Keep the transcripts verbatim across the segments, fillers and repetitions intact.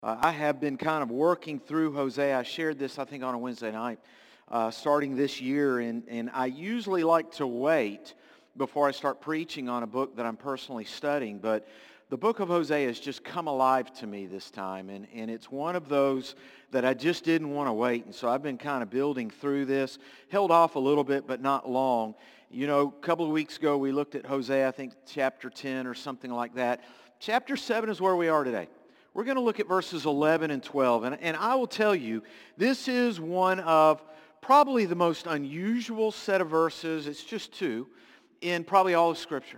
Uh, I have been kind of working through Hosea. I shared this, I think, on a Wednesday night, uh, starting this year, and, and I usually like to wait before I start preaching on a book that I'm personally studying, but the book of Hosea has just come alive to me this time, and, and it's one of those that I just didn't want to wait, and so I've been kind of building through this, held off a little bit, but not long. You know, a couple of weeks ago, we looked at Hosea, I think chapter ten or something like that. Chapter seven is where we are today. We're going to look at verses eleven and twelve, and, and I will tell you, this is one of probably the most unusual set of verses, it's just two, in probably all of Scripture.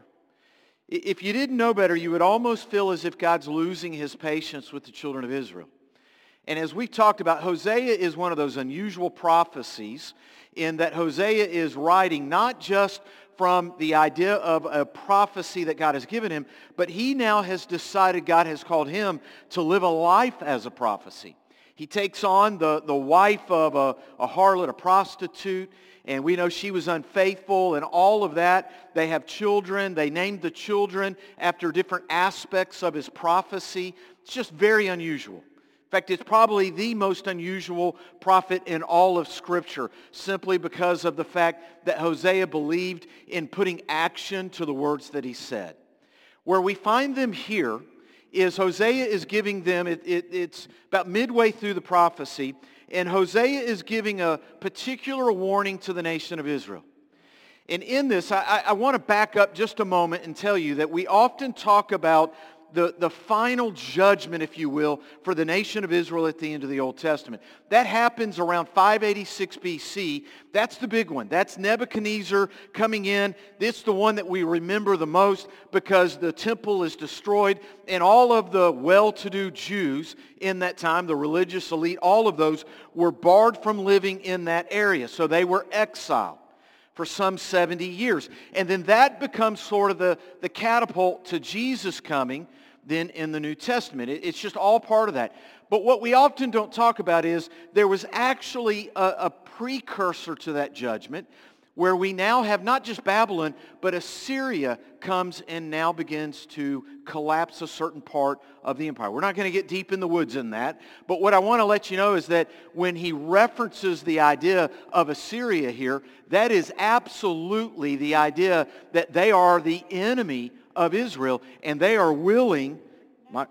If you didn't know better, you would almost feel as if God's losing his patience with the children of Israel. And as we've talked about, Hosea is one of those unusual prophecies in that Hosea is writing not just from the idea of a prophecy that God has given him, but he now has decided God has called him to live a life as a prophecy. He takes on the, the wife of a, a harlot, a prostitute, and we know she was unfaithful and all of that. They have children. They named the children after different aspects of his prophecy. It's just very unusual. In fact, it's probably the most unusual prophet in all of Scripture, simply because of the fact that Hosea believed in putting action to the words that he said. Where we find them here is Hosea is giving them, it, it, it's about midway through the prophecy, and Hosea is giving a particular warning to the nation of Israel. And in this, I, I want to back up just a moment and tell you that we often talk about The, the final judgment, if you will, for the nation of Israel at the end of the Old Testament. That happens around five eighty-six B C. That's the big one. That's Nebuchadnezzar coming in. It's the one that we remember the most because the temple is destroyed and all of the well-to-do Jews in that time, the religious elite, all of those were barred from living in that area. So they were exiled for some seventy years. And then that becomes sort of the, the catapult to Jesus coming then in the New Testament. It, it's just all part of that. But what we often don't talk about is there was actually a, a precursor to that judgment where we now have not just Babylon, but Assyria comes and now begins to collapse a certain part of the empire. We're not going to get deep in the woods in that, but what I want to let you know is that when he references the idea of Assyria here, that is absolutely the idea that they are the enemy of Israel, and they are willing... My,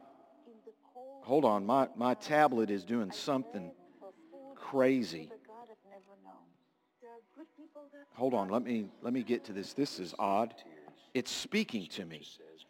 hold on, my, my tablet is doing something crazy. Hold on, let me let me get to this. This is odd. It's speaking to me.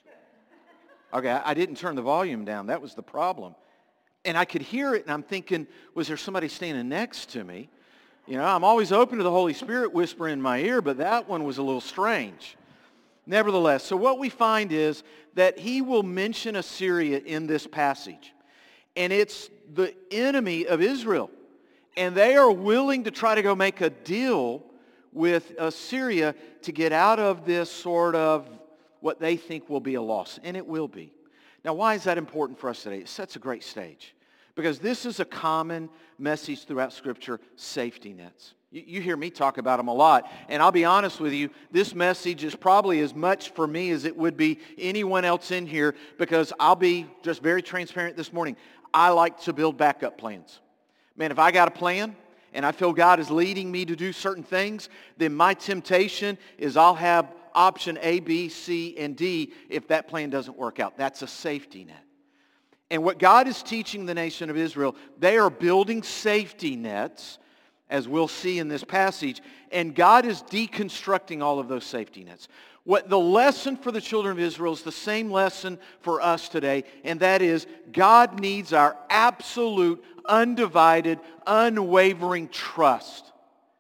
Okay, I, I didn't turn the volume down. That was the problem. And I could hear it, and I'm thinking, was there somebody standing next to me? You know, I'm always open to the Holy Spirit whispering in my ear, but that one was a little strange. Nevertheless, so what we find is that he will mention Assyria in this passage. And it's the enemy of Israel. And they are willing to try to go make a deal with Assyria to get out of this sort of what they think will be a loss. And it will be. Now, why is that important for us today? It sets a great stage. Because this is a common message throughout Scripture, safety nets. You, you hear me talk about them a lot. And I'll be honest with you, this message is probably as much for me as it would be anyone else in here, because I'll be just very transparent this morning. I like to build backup plans. Man, if I got a plan and I feel God is leading me to do certain things, then my temptation is I'll have option A, B, C, and D if that plan doesn't work out. That's a safety net. And what God is teaching the nation of Israel, they are building safety nets, as we'll see in this passage, and God is deconstructing all of those safety nets. What the lesson for the children of Israel is the same lesson for us today, and that is God needs our absolute, undivided, unwavering trust.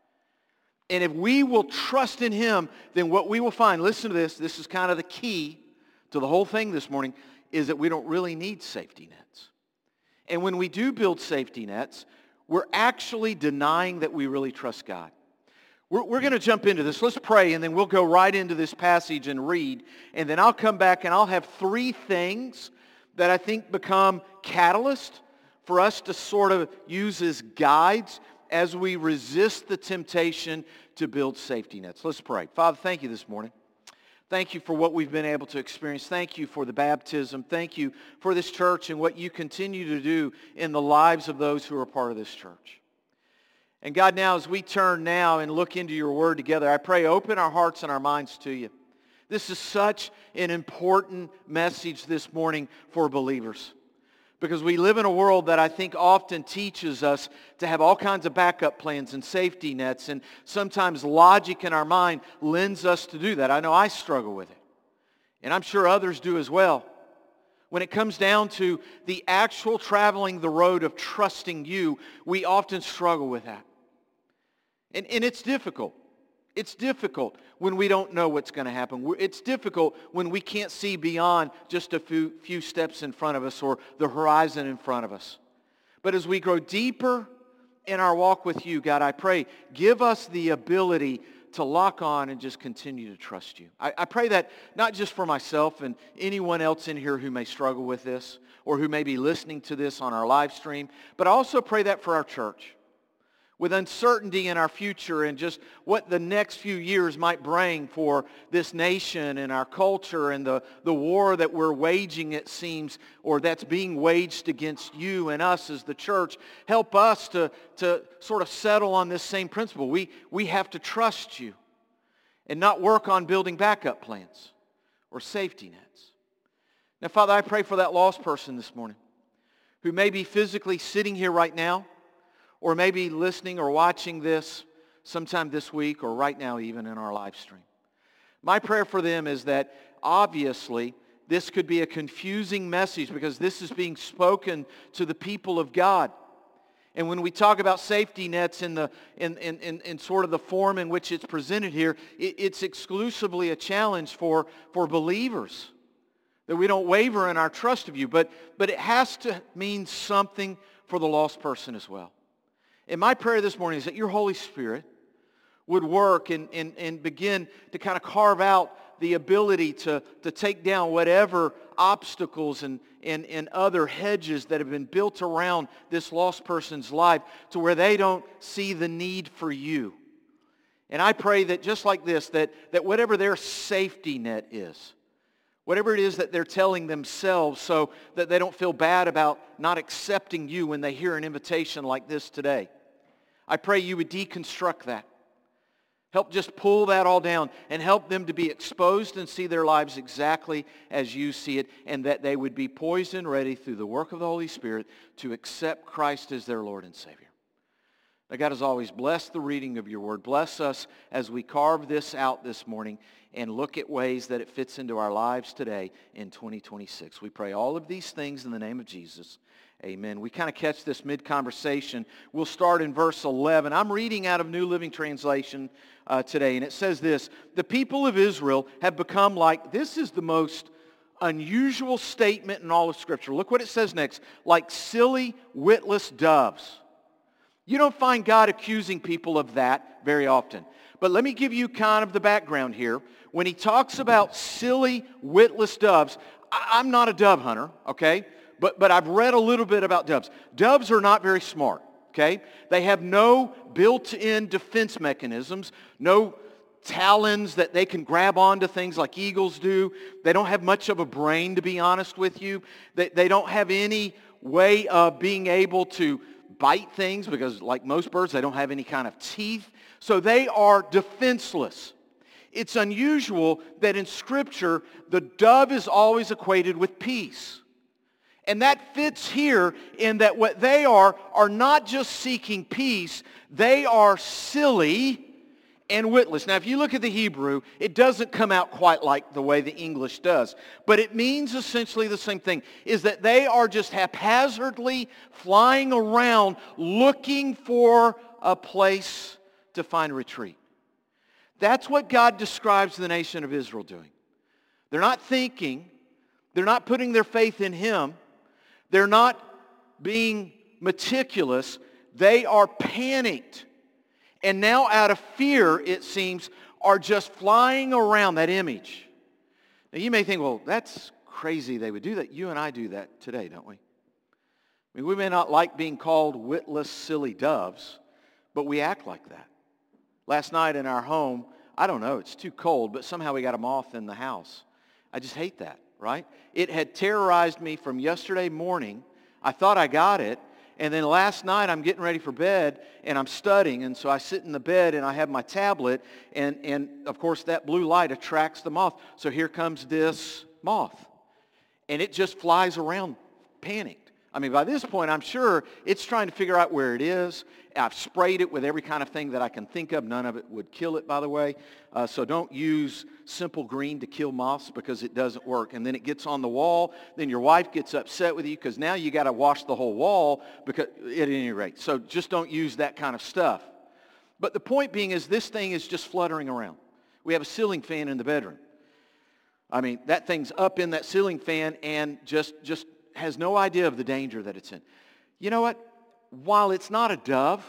And if we will trust in Him, then what we will find, listen to this, this is kind of the key to the whole thing this morning, is that we don't really need safety nets. And when we do build safety nets, we're actually denying that we really trust God. We're, we're going to jump into this. Let's pray, and then we'll go right into this passage and read. And then I'll come back, and I'll have three things that I think become catalyst for us to sort of use as guides as we resist the temptation to build safety nets. Let's pray. Father, thank you this morning. Thank you for what we've been able to experience. Thank you for the baptism. Thank you for this church and what you continue to do in the lives of those who are part of this church. And God, now as we turn now and look into your word together, I pray open our hearts and our minds to you. This is such an important message this morning for believers, because we live in a world that I think often teaches us to have all kinds of backup plans and safety nets, and sometimes logic in our mind lends us to do that. I know I struggle with it, and I'm sure others do as well. When it comes down to the actual traveling the road of trusting you, we often struggle with that. And, and it's difficult. It's difficult when we don't know what's going to happen. It's difficult when we can't see beyond just a few, few steps in front of us or the horizon in front of us. But as we grow deeper in our walk with you, God, I pray, give us the ability to lock on and just continue to trust you. I, I pray that not just for myself and anyone else in here who may struggle with this or who may be listening to this on our live stream, but I also pray that for our church. With uncertainty in our future and just what the next few years might bring for this nation and our culture and the, the war that we're waging, it seems, or that's being waged against you and us as the church, help us to, to sort of settle on this same principle. We, we have to trust you and not work on building backup plans or safety nets. Now, Father, I pray for that lost person this morning who may be physically sitting here right now, or maybe listening or watching this sometime this week or right now even in our live stream. My prayer for them is that obviously this could be a confusing message because this is being spoken to the people of God. And when we talk about safety nets in, the, in, in, in, in sort of the form in which it's presented here, it, it's exclusively a challenge for, for believers, that we don't waver in our trust of you. But, but it has to mean something for the lost person as well. And my prayer this morning is that your Holy Spirit would work and, and, and begin to kind of carve out the ability to, to take down whatever obstacles and, and, and other hedges that have been built around this lost person's life to where they don't see the need for you. And I pray that just like this, that, that whatever their safety net is, whatever it is that they're telling themselves so that they don't feel bad about not accepting you when they hear an invitation like this today, I pray you would deconstruct that. Help just pull that all down and help them to be exposed and see their lives exactly as you see it, and that they would be poised and ready through the work of the Holy Spirit to accept Christ as their Lord and Savior. Now, God, as always, bless the reading of your word. Bless us as we carve this out this morning and look at ways that it fits into our lives today in twenty twenty-six. We pray all of these things in the name of Jesus. Amen. We kind of catch this mid-conversation. We'll start in verse eleven. I'm reading out of New Living Translation uh, today, and it says this: the people of Israel have become like, this is the most unusual statement in all of Scripture. Look what it says next: like silly, witless doves. You don't find God accusing people of that very often. But let me give you kind of the background here. When he talks about silly, witless doves, I, I'm not a dove hunter, okay? But, but I've read a little bit about doves. Doves are not very smart, okay? They have no built-in defense mechanisms, no talons that they can grab onto things like eagles do. They don't have much of a brain, to be honest with you. They, they don't have any way of being able to bite things because, like most birds, they don't have any kind of teeth. So they are defenseless. It's unusual that in Scripture, the dove is always equated with peace. And that fits here in that what they are are not just seeking peace, they are silly and witless. Now, if you look at the Hebrew, it doesn't come out quite like the way the English does. But it means essentially the same thing, is that they are just haphazardly flying around looking for a place to find retreat. That's what God describes the nation of Israel doing. They're not thinking. They're not putting their faith in Him. They're not being meticulous. They are panicked. And now out of fear, it seems, are just flying around that image. Now you may think, well, that's crazy they would do that. You and I do that today, don't we? I mean, we may not like being called witless, silly doves, but we act like that. Last night in our home, I don't know, it's too cold, but somehow we got a moth in the house. I just hate that, right? It had terrorized me from yesterday morning. I thought I got it. And then last night I'm getting ready for bed and I'm studying. And so I sit in the bed and I have my tablet. And, and of course that blue light attracts the moth. So here comes this moth. And it just flies around panicked. I mean, by this point, I'm sure it's trying to figure out where it is. I've sprayed it with every kind of thing that I can think of. None of it would kill it, by the way. Uh, so don't use Simple Green to kill moths because it doesn't work. And then it gets on the wall. Then your wife gets upset with you because now you got to wash the whole wall because, at any rate. So just don't use that kind of stuff. But the point being is this thing is just fluttering around. We have a ceiling fan in the bedroom. I mean, that thing's up in that ceiling fan and just just has no idea of the danger that it's in. You know what? While it's not a dove,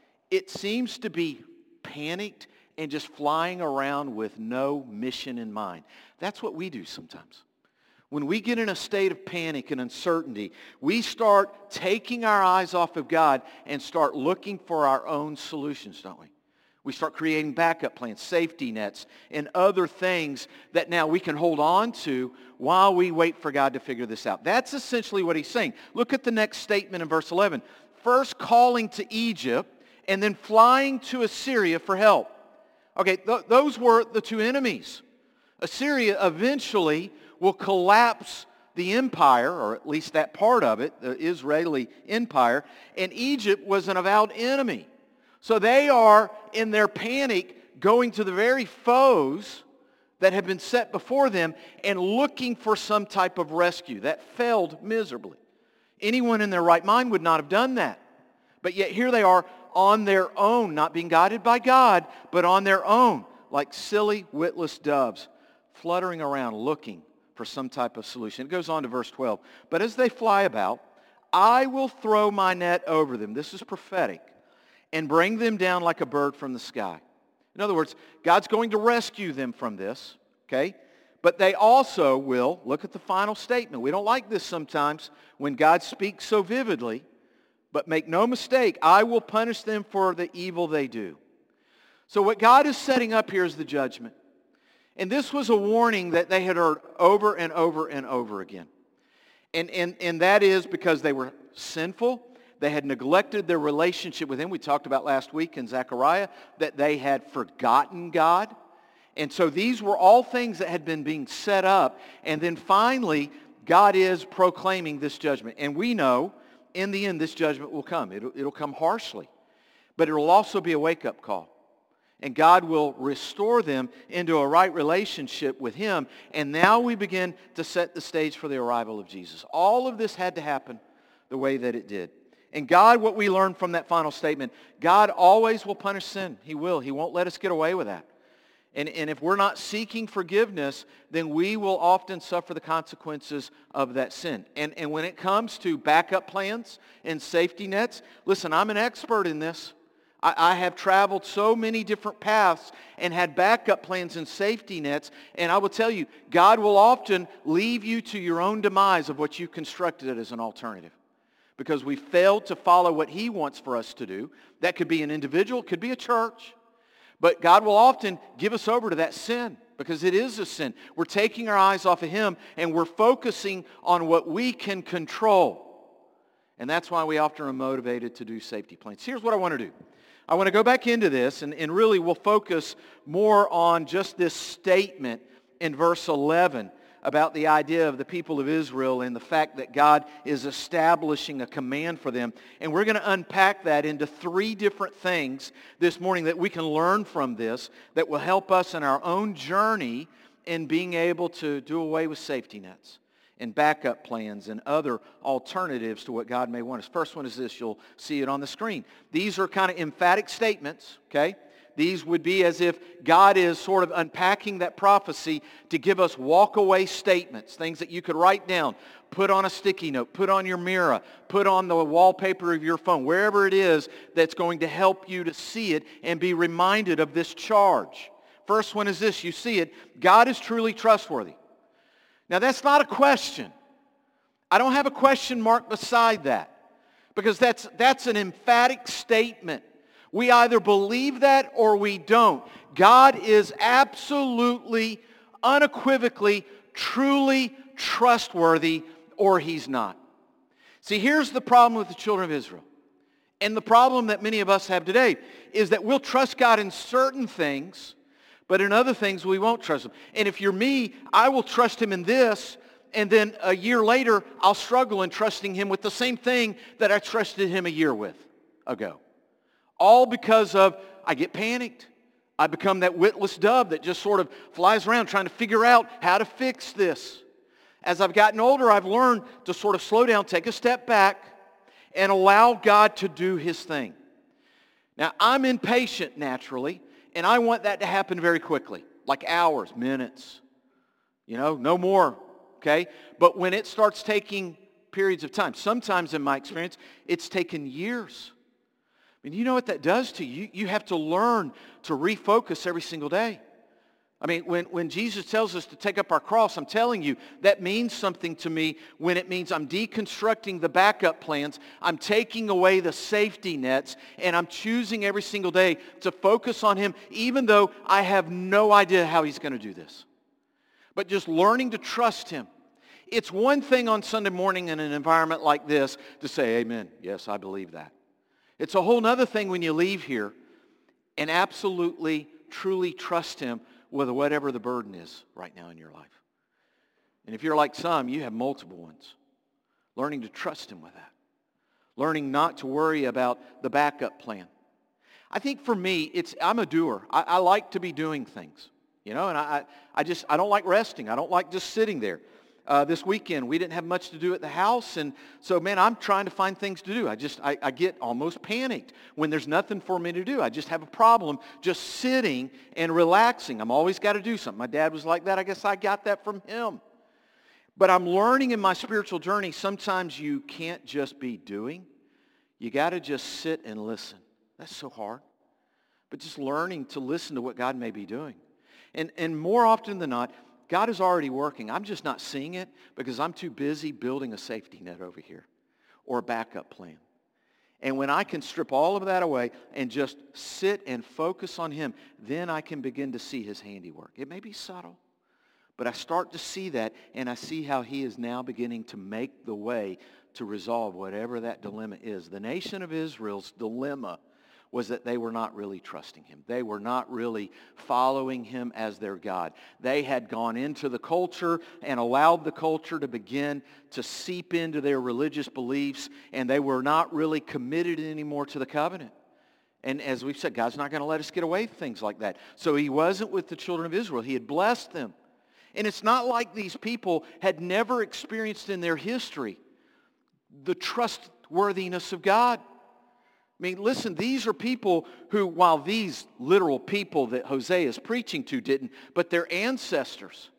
it seems to be panicked and just flying around with no mission in mind. That's what we do sometimes. When we get in a state of panic and uncertainty, we start taking our eyes off of God and start looking for our own solutions, don't we? We start creating backup plans, safety nets, and other things that now we can hold on to while we wait for God to figure this out. That's essentially what he's saying. Look at the next statement in verse eleven. First calling to Egypt and then flying to Assyria for help. Okay, th- those were the two enemies. Assyria eventually will collapse the empire, or at least that part of it, the Israeli empire, and Egypt was an avowed enemy. So they are, in their panic, going to the very foes that have been set before them and looking for some type of rescue. That failed miserably. Anyone in their right mind would not have done that. But yet here they are on their own, not being guided by God, but on their own, like silly, witless doves, fluttering around looking for some type of solution. It goes on to verse twelve. But as they fly about, I will throw my net over them. This is prophetic. And bring them down like a bird from the sky. In other words, God's going to rescue them from this, okay? But they also will, look at the final statement. We don't like this sometimes when God speaks so vividly, but make no mistake, I will punish them for the evil they do. So what God is setting up here is the judgment. And this was a warning that they had heard over and over and over again. And, and, and that is because they were sinful. They had neglected their relationship with him. We talked about last week in Zechariah that they had forgotten God. And so these were all things that had been being set up. And then finally, God is proclaiming this judgment. And we know in the end this judgment will come. It'll, it'll come harshly. But it will also be a wake-up call. And God will restore them into a right relationship with him. And now we begin to set the stage for the arrival of Jesus. All of this had to happen the way that it did. And God, what we learn from that final statement, God always will punish sin. He will. He won't let us get away with that. And, and if we're not seeking forgiveness, then we will often suffer the consequences of that sin. And, and when it comes to backup plans and safety nets, listen, I'm an expert in this. I, I have traveled so many different paths and had backup plans and safety nets. And I will tell you, God will often leave you to your own demise of what you constructed as an alternative. Because we failed to follow what he wants for us to do. That could be an individual, could be a church. But God will often give us over to that sin because it is a sin. We're taking our eyes off of him and we're focusing on what we can control. And that's why we often are motivated to do safety plans. Here's what I want to do. I want to go back into this and, and really we'll focus more on just this statement in verse eleven about the idea of the people of Israel and the fact that God is establishing a command for them. And we're going to unpack that into three different things this morning that we can learn from this that will help us in our own journey in being able to do away with safety nets and backup plans and other alternatives to what God may want us. First one is this. You'll see it on the screen. These are kind of emphatic statements, okay? These would be as if God is sort of unpacking that prophecy to give us walk-away statements, things that you could write down, put on a sticky note, put on your mirror, put on the wallpaper of your phone, wherever it is that's going to help you to see it and be reminded of this charge. First one is this. You see it. God is truly trustworthy. Now, that's not a question. I don't have a question mark beside that because that's, that's an emphatic statement. We either believe that or we don't. God is absolutely, unequivocally, truly trustworthy, or He's not. See, here's the problem with the children of Israel. And the problem that many of us have today is that we'll trust God in certain things, but in other things we won't trust Him. And if you're me, I will trust Him in this, and then a year later, I'll struggle in trusting Him with the same thing that I trusted Him a year with ago. All because of, I get panicked. I become that witless dove that just sort of flies around trying to figure out how to fix this. As I've gotten older, I've learned to sort of slow down, take a step back, and allow God to do His thing. Now, I'm impatient naturally, and I want that to happen very quickly, like hours, minutes, you know, no more, okay? But when it starts taking periods of time, sometimes in my experience, it's taken years. I mean, you know what that does to you? You have to learn to refocus every single day. I mean, when, when Jesus tells us to take up our cross, I'm telling you, that means something to me when it means I'm deconstructing the backup plans, I'm taking away the safety nets, and I'm choosing every single day to focus on Him, even though I have no idea how He's going to do this. But just learning to trust Him. It's one thing on Sunday morning in an environment like this to say, amen, yes, I believe that. It's a whole other thing when you leave here and absolutely, truly trust Him with whatever the burden is right now in your life. And if you're like some, you have multiple ones. Learning to trust Him with that. Learning not to worry about the backup plan. I think for me, it's I'm a doer. I, I like to be doing things. You know, and I, I just, I don't like resting. I don't like just sitting there. Uh, this weekend, we didn't have much to do at the house, and so, man, I'm trying to find things to do. I just, I, I get almost panicked when there's nothing for me to do. I just have a problem just sitting and relaxing. I'm always got to do something. My dad was like that. I guess I got that from him. But I'm learning in my spiritual journey, sometimes you can't just be doing. You got to just sit and listen. That's so hard. But just learning to listen to what God may be doing. And, and more often than not, God is already working. I'm just not seeing it because I'm too busy building a safety net over here or a backup plan. And when I can strip all of that away and just sit and focus on Him, then I can begin to see His handiwork. It may be subtle, but I start to see that, and I see how He is now beginning to make the way to resolve whatever that dilemma is. The nation of Israel's dilemma was that they were not really trusting Him. They were not really following Him as their God. They had gone into the culture and allowed the culture to begin to seep into their religious beliefs, and they were not really committed anymore to the covenant. And as we've said, God's not going to let us get away with things like that. So He wasn't with the children of Israel. He had blessed them. And it's not like these people had never experienced in their history the trustworthiness of God. I mean, listen, these are people who, while these literal people that Hosea is preaching to didn't, but their ancestors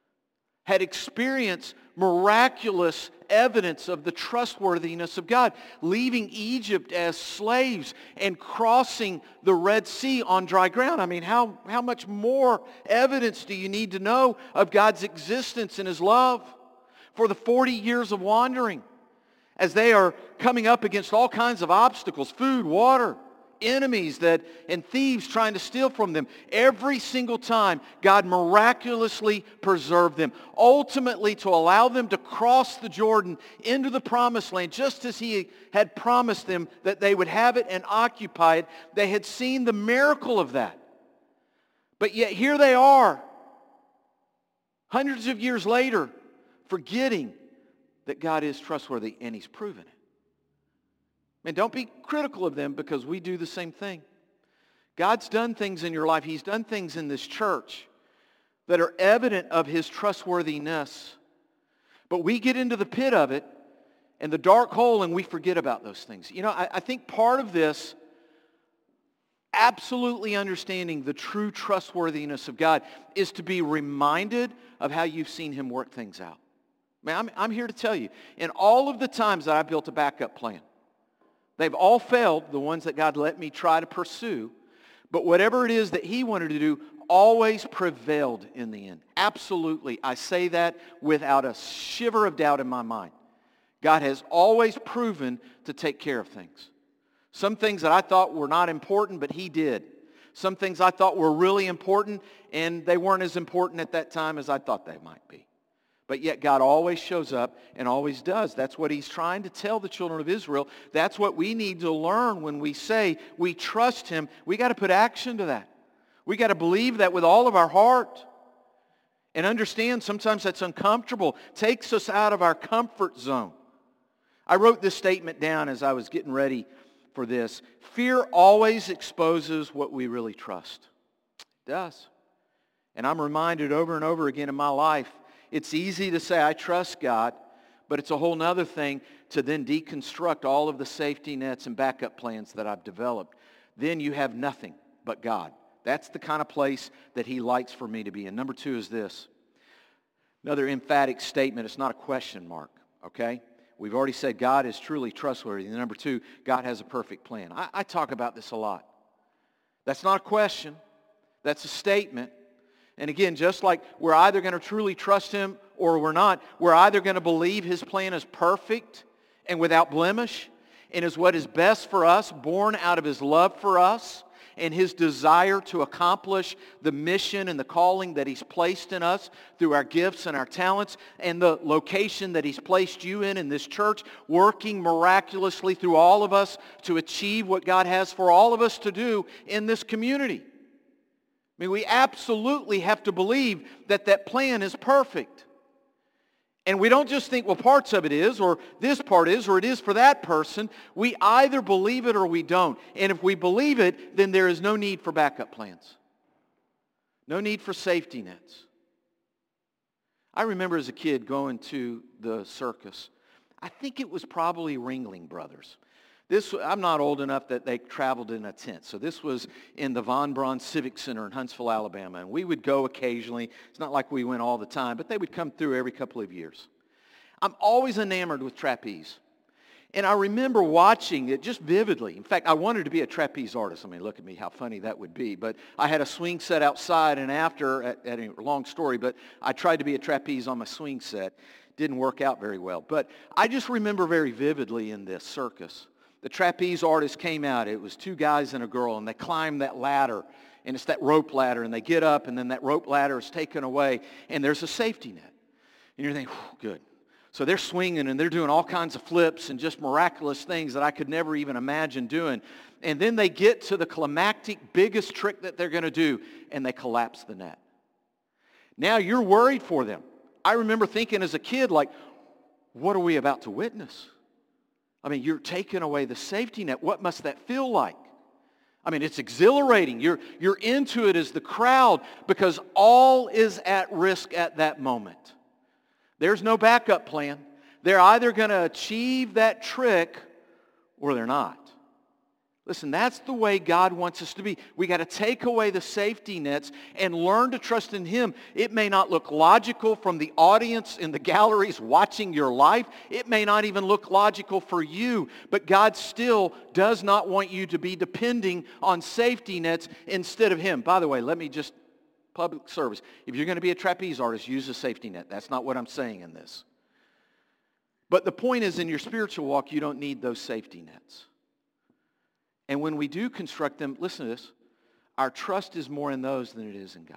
had experienced miraculous evidence of the trustworthiness of God, leaving Egypt as slaves and crossing the Red Sea on dry ground. I mean, how, how much more evidence do you need to know of God's existence and His love for the forty years of wandering? As they are coming up against all kinds of obstacles, food, water, enemies that and thieves trying to steal from them. Every single time, God miraculously preserved them, ultimately to allow them to cross the Jordan into the promised land, just as He had promised them that they would have it and occupy it. They had seen the miracle of that. But yet here they are, hundreds of years later, forgetting that God is trustworthy, and He's proven it. And don't be critical of them because we do the same thing. God's done things in your life. He's done things in this church that are evident of His trustworthiness. But we get into the pit of it and the dark hole and we forget about those things. You know, I, I think part of this, absolutely understanding the true trustworthiness of God, is to be reminded of how you've seen Him work things out. Man, I'm, I'm here to tell you, in all of the times that I built a backup plan, they've all failed, the ones that God let me try to pursue, but whatever it is that He wanted to do always prevailed in the end. Absolutely. I say that without a shiver of doubt in my mind. God has always proven to take care of things. Some things that I thought were not important, but He did. Some things I thought were really important, and they weren't as important at that time as I thought they might be. But yet God always shows up and always does. That's what he's trying to tell the children of Israel. That's what we need to learn when we say we trust him. We got to put action to that. We got to believe that with all of our heart. And understand sometimes that's uncomfortable. Takes us out of our comfort zone. I wrote this statement down as I was getting ready for this. Fear always exposes what we really trust. It does. And I'm reminded over and over again in my life, it's easy to say I trust God, but it's a whole nother thing to then deconstruct all of the safety nets and backup plans that I've developed. Then you have nothing but God. That's the kind of place that he likes for me to be in. Number two is this. Another emphatic statement. It's not a question mark, okay? We've already said God is truly trustworthy. And number two, God has a perfect plan. I, I talk about this a lot. That's not a question. That's a statement. And again, just like we're either going to truly trust him or we're not, we're either going to believe his plan is perfect and without blemish and is what is best for us, born out of his love for us and his desire to accomplish the mission and the calling that he's placed in us through our gifts and our talents and the location that he's placed you in in this church, working miraculously through all of us to achieve what God has for all of us to do in this community. I mean, we absolutely have to believe that that plan is perfect. And we don't just think, well, parts of it is, or this part is, or it is for that person. We either believe it or we don't. And if we believe it, then there is no need for backup plans. No need for safety nets. I remember as a kid going to the circus. I think it was probably Ringling Brothers. This, I'm not old enough that they traveled in a tent. So this was in the Von Braun Civic Center in Huntsville, Alabama. And we would go occasionally. It's not like we went all the time, but they would come through every couple of years. I'm always enamored with trapeze. And I remember watching it just vividly. In fact, I wanted to be a trapeze artist. I mean, look at me, how funny that would be. But I had a swing set outside, and after, at, at a long story, but I tried to be a trapeze on my swing set. Didn't work out very well. But I just remember very vividly in this circus. The trapeze artist came out. It was two guys and a girl, and they climbed that ladder, and it's that rope ladder, and they get up, and then that rope ladder is taken away, and there's a safety net. And you're thinking, good. So they're swinging, and they're doing all kinds of flips and just miraculous things that I could never even imagine doing. And then they get to the climactic, biggest trick that they're going to do, and they collapse the net. Now you're worried for them. I remember thinking as a kid, like, what are we about to witness? I mean, you're taking away the safety net. What must that feel like? I mean, it's exhilarating. You're, you're into it as the crowd because all is at risk at that moment. There's no backup plan. They're either going to achieve that trick or they're not. Listen, that's the way God wants us to be. We got to take away the safety nets and learn to trust in him. It may not look logical from the audience in the galleries watching your life. It may not even look logical for you. But God still does not want you to be depending on safety nets instead of him. By the way, let me just, public service. If you're going to be a trapeze artist, use a safety net. That's not what I'm saying in this. But the point is, in your spiritual walk, you don't need those safety nets. And when we do construct them, listen to this, our trust is more in those than it is in God.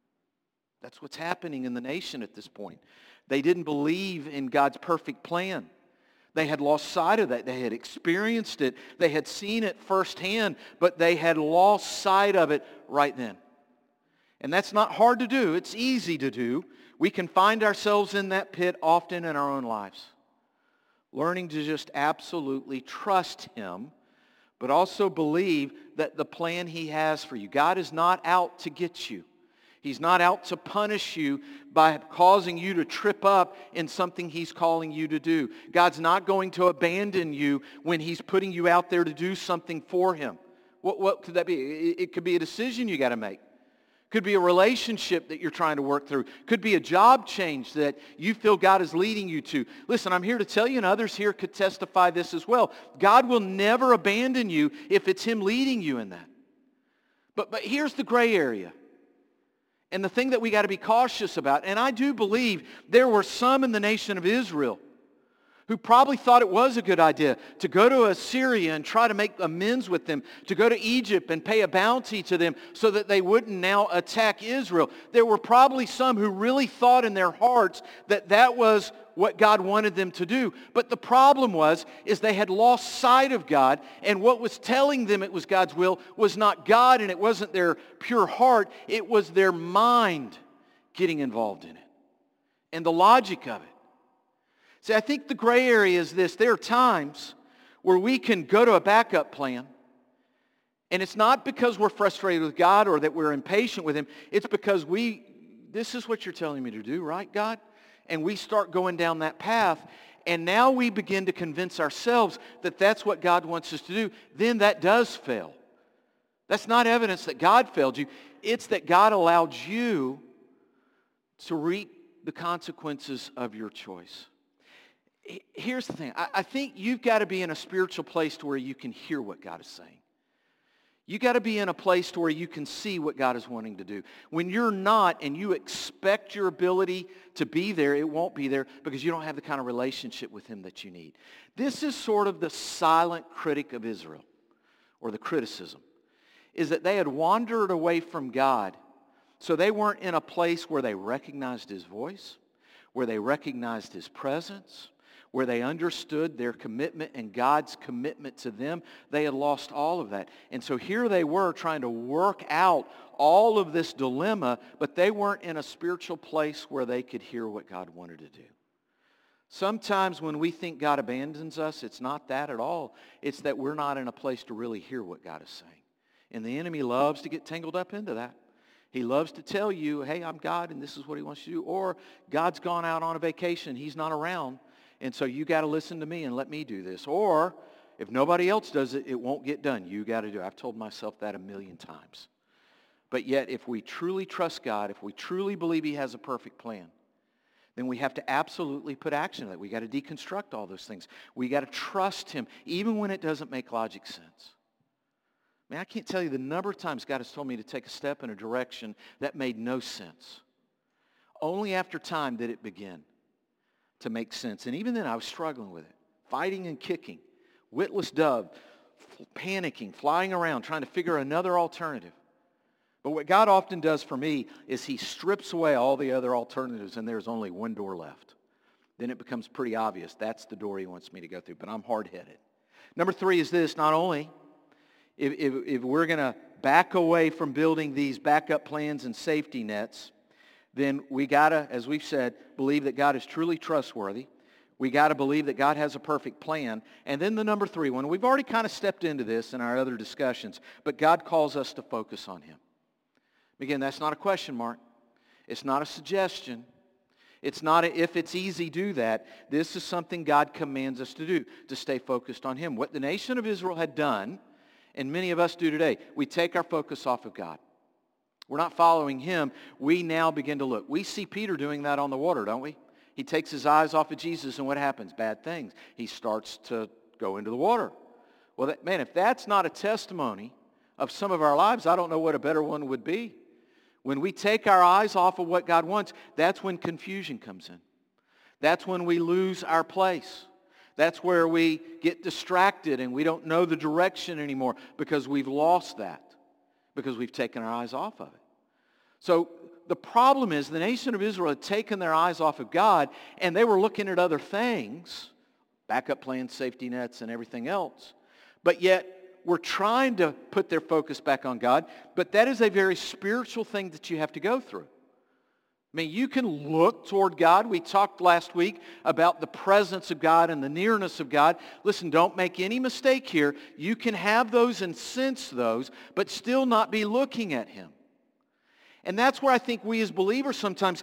That's what's happening in the nation at this point. They didn't believe in God's perfect plan. They had lost sight of that. They had experienced it. They had seen it firsthand, but they had lost sight of it right then. And that's not hard to do. It's easy to do. We can find ourselves in that pit often in our own lives. Learning to just absolutely trust him, but also believe that the plan he has for you. God is not out to get you. He's not out to punish you by causing you to trip up in something he's calling you to do. God's not going to abandon you when he's putting you out there to do something for him. What, what could that be? It, it could be a decision you got to make. Could be a relationship that you're trying to work through. Could be a job change that you feel God is leading you to. Listen, I'm here to tell you, and others here could testify this as well. God will never abandon you if it's him leading you in that. But, but here's the gray area. And the thing that we got to be cautious about, and I do believe there were some in the nation of Israel who probably thought it was a good idea to go to Assyria and try to make amends with them, to go to Egypt and pay a bounty to them so that they wouldn't now attack Israel. There were probably some who really thought in their hearts that that was what God wanted them to do. But the problem was, is they had lost sight of God, and what was telling them it was God's will was not God, and it wasn't their pure heart. It was their mind getting involved in it and the logic of it. See, I think the gray area is this. There are times where we can go to a backup plan, and it's not because we're frustrated with God or that we're impatient with Him. It's because we, this is what you're telling me to do, right, God? And we start going down that path, and now we begin to convince ourselves that that's what God wants us to do. Then that does fail. That's not evidence that God failed you. It's that God allowed you to reap the consequences of your choice. Here's the thing. I think you've got to be in a spiritual place to where you can hear what God is saying. You've got to be in a place to where you can see what God is wanting to do. When you're not and you expect your ability to be there, it won't be there because you don't have the kind of relationship with Him that you need. This is sort of the silent critic of Israel, or the criticism, is that they had wandered away from God, so they weren't in a place where they recognized His voice, where they recognized His presence, where they understood their commitment and God's commitment to them. They had lost all of that. And so here they were trying to work out all of this dilemma, but they weren't in a spiritual place where they could hear what God wanted to do. Sometimes when we think God abandons us, it's not that at all. It's that we're not in a place to really hear what God is saying. And the enemy loves to get tangled up into that. He loves to tell you, hey, I'm God and this is what He wants you to do. Or God's gone out on a vacation. He's not around. And so you got to listen to me and let me do this. Or if nobody else does it, it won't get done. You got to do it. I've told myself that a million times. But yet, if we truly trust God, if we truly believe He has a perfect plan, then we have to absolutely put action to that. We got to deconstruct all those things. We got to trust Him, even when it doesn't make logic sense. I mean, I can't tell you the number of times God has told me to take a step in a direction that made no sense. Only after time did it begin to make sense. And even then, I was struggling with it. Fighting and kicking. Witless dove. Panicking. Flying around. Trying to figure another alternative. But what God often does for me is He strips away all the other alternatives and there's only one door left. Then it becomes pretty obvious. That's the door He wants me to go through. But I'm hard-headed. Number three is this. Not only if, if, if we're going to back away from building these backup plans and safety nets, then we got to, as we've said, believe that God is truly trustworthy. We got to believe that God has a perfect plan. And then the number three one, we've already kind of stepped into this in our other discussions, but God calls us to focus on Him. Again, that's not a question mark. It's not a suggestion. It's not a, if it's easy, do that. This is something God commands us to do, to stay focused on Him. What the nation of Israel had done, and many of us do today, we take our focus off of God. We're not following Him. We now begin to look. We see Peter doing that on the water, don't we? He takes his eyes off of Jesus, and what happens? Bad things. He starts to go into the water. Well, that, man, if that's not a testimony of some of our lives, I don't know what a better one would be. When we take our eyes off of what God wants, that's when confusion comes in. That's when we lose our place. That's where we get distracted and we don't know the direction anymore because we've lost that, because we've taken our eyes off of it. So the problem is the nation of Israel had taken their eyes off of God and they were looking at other things, backup plans, safety nets, and everything else. But yet we're trying to put their focus back on God, but that is a very spiritual thing that you have to go through. I mean, you can look toward God. We talked last week about the presence of God and the nearness of God. Listen, don't make any mistake here. You can have those and sense those, but still not be looking at Him. And that's where I think we as believers sometimes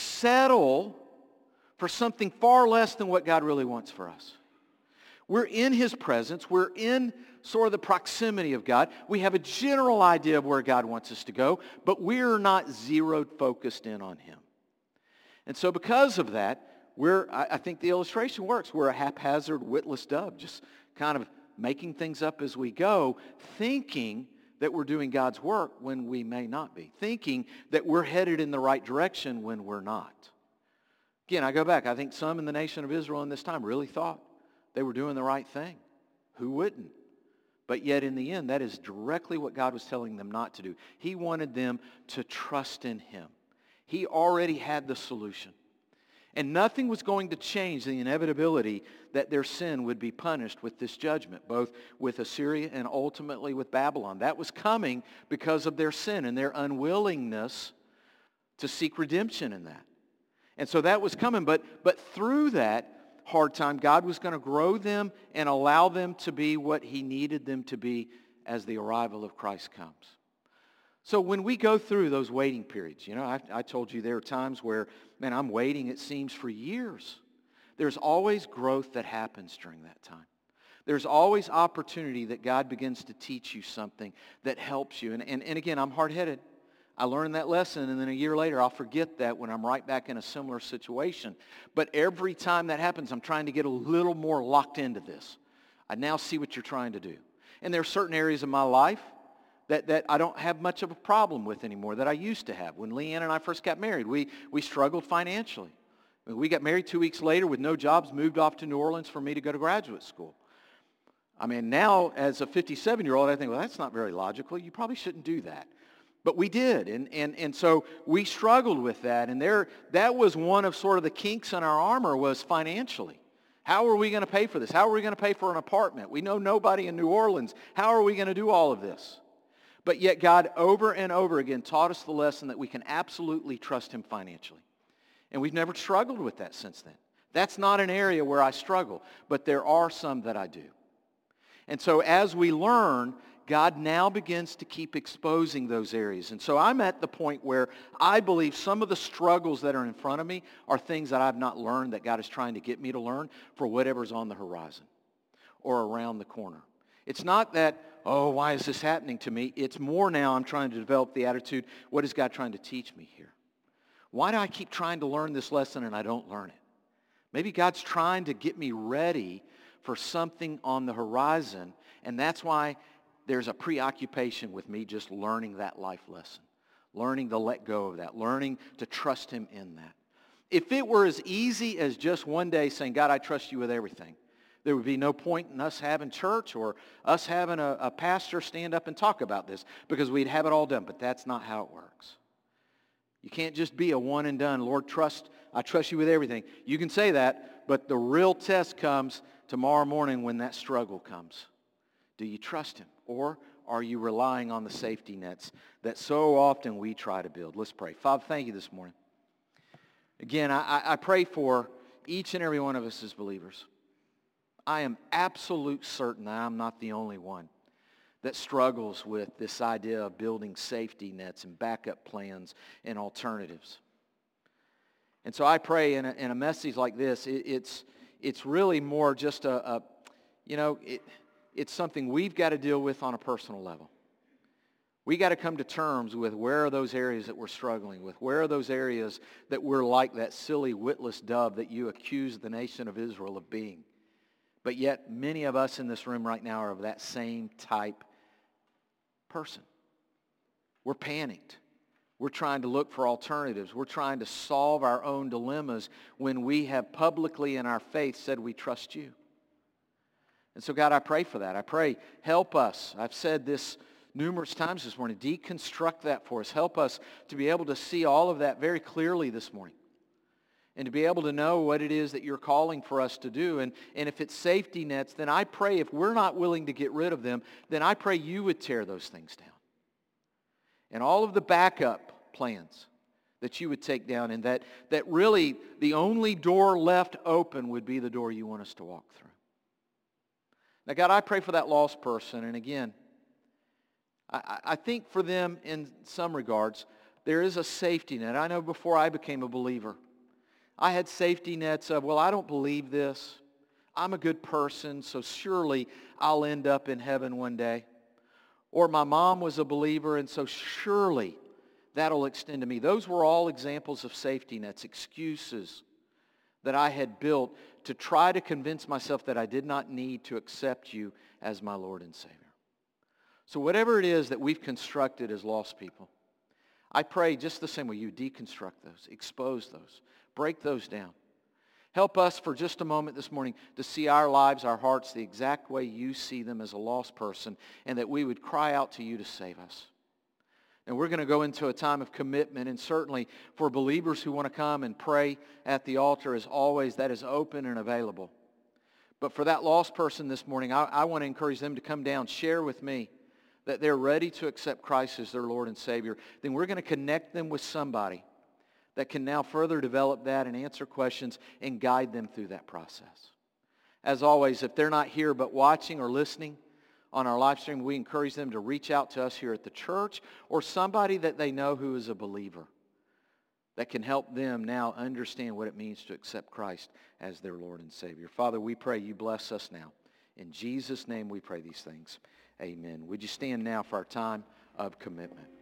settle for something far less than what God really wants for us. We're in His presence. We're in sort of the proximity of God. We have a general idea of where God wants us to go, but we're not zeroed focused in on Him. And so because of that, we're, I, I think the illustration works. We're a haphazard, witless dove, just kind of making things up as we go, thinking that we're doing God's work when we may not be, thinking that we're headed in the right direction when we're not. Again, I go back. I think some in the nation of Israel in this time really thought they were doing the right thing. Who wouldn't? But yet in the end, that is directly what God was telling them not to do. He wanted them to trust in him. He already had the solution. And nothing was going to change the inevitability that their sin would be punished with this judgment, both with Assyria and ultimately with Babylon. That was coming because of their sin and their unwillingness to seek redemption in that. And so that was coming. But, but through that hard time, God was going to grow them and allow them to be what he needed them to be as the arrival of Christ comes. So when we go through those waiting periods, you know, I, I told you there are times where, man, I'm waiting, it seems, for years. There's always growth that happens during that time. There's always opportunity that God begins to teach you something that helps you. And, and, and again, I'm hard-headed. I learned that lesson, and then a year later, I'll forget that when I'm right back in a similar situation. But every time that happens, I'm trying to get a little more locked into this. I now see what you're trying to do. And there are certain areas of my life that, that I don't have much of a problem with anymore that I used to have. When Leanne and I first got married, we, we struggled financially. We got married two weeks later with no jobs, moved off to New Orleans for me to go to graduate school. I mean, now as a fifty-seven-year-old, I think, well, that's not very logical. You probably shouldn't do that. But we did, and, and, and so we struggled with that, and there that was one of sort of the kinks in our armor was financially. How are we going to pay for this? How are we going to pay for an apartment? We know nobody in New Orleans. How are we going to do all of this? But yet God over and over again taught us the lesson that we can absolutely trust him financially. And we've never struggled with that since then. That's not an area where I struggle, but there are some that I do. And so as we learn, God now begins to keep exposing those areas. And so I'm at the point where I believe some of the struggles that are in front of me are things that I've not learned that God is trying to get me to learn for whatever's on the horizon or around the corner. It's not that, oh, why is this happening to me? It's more now I'm trying to develop the attitude, what is God trying to teach me here? Why do I keep trying to learn this lesson and I don't learn it? Maybe God's trying to get me ready for something on the horizon, and that's why there's a preoccupation with me just learning that life lesson, learning to let go of that, learning to trust him in that. If it were as easy as just one day saying, God, I trust you with everything, there would be no point in us having church or us having a, a pastor stand up and talk about this because we'd have it all done, but that's not how it works. You can't just be a one and done, Lord, trust, I trust you with everything. You can say that, but the real test comes tomorrow morning when that struggle comes. Do you trust him? Or are you relying on the safety nets that so often we try to build? Let's pray. Father, thank you this morning. Again, I, I pray for each and every one of us as believers. I am absolute certain that I'm not the only one that struggles with this idea of building safety nets and backup plans and alternatives. And so I pray in a, in a message like this, it, it's, it's really more just a, a you know, it, it's something we've got to deal with on a personal level. We got to come to terms with where are those areas that we're struggling with? Where are those areas that we're like that silly witless dove that you accuse the nation of Israel of being? But yet many of us in this room right now are of that same type person. We're panicked. We're trying to look for alternatives. We're trying to solve our own dilemmas when we have publicly in our faith said we trust you. And so, God, I pray for that. I pray, help us. I've said this numerous times this morning. Deconstruct that for us. Help us to be able to see all of that very clearly this morning. And to be able to know what it is that you're calling for us to do. And, and if it's safety nets, then I pray if we're not willing to get rid of them, then I pray you would tear those things down. And all of the backup plans that you would take down, and that, that really the only door left open would be the door you want us to walk through. Now, God, I pray for that lost person. And again, I, I think for them in some regards, there is a safety net. I know before I became a believer, I had safety nets of, well, I don't believe this. I'm a good person, so surely I'll end up in heaven one day. Or my mom was a believer, and so surely that'll extend to me. Those were all examples of safety nets, excuses that I had built to try to convince myself that I did not need to accept you as my Lord and Savior. So whatever it is that we've constructed as lost people, I pray just the same way you deconstruct those, expose those, Break those down. Help us for just a moment this morning to see our lives, our hearts, the exact way you see them as a lost person, and that we would cry out to you to save us. And we're going to go into a time of commitment, and certainly for believers who want to come and pray at the altar, as always, that is open and available. But for that lost person this morning, I, I want to encourage them to come down, share with me that they're ready to accept Christ as their Lord and Savior. Then we're going to connect them with somebody that can now further develop that and answer questions and guide them through that process. As always, if they're not here but watching or listening on our live stream, we encourage them to reach out to us here at the church or somebody that they know who is a believer that can help them now understand what it means to accept Christ as their Lord and Savior. Father, we pray you bless us now. In Jesus' name we pray these things. Amen. Would you stand now for our time of commitment?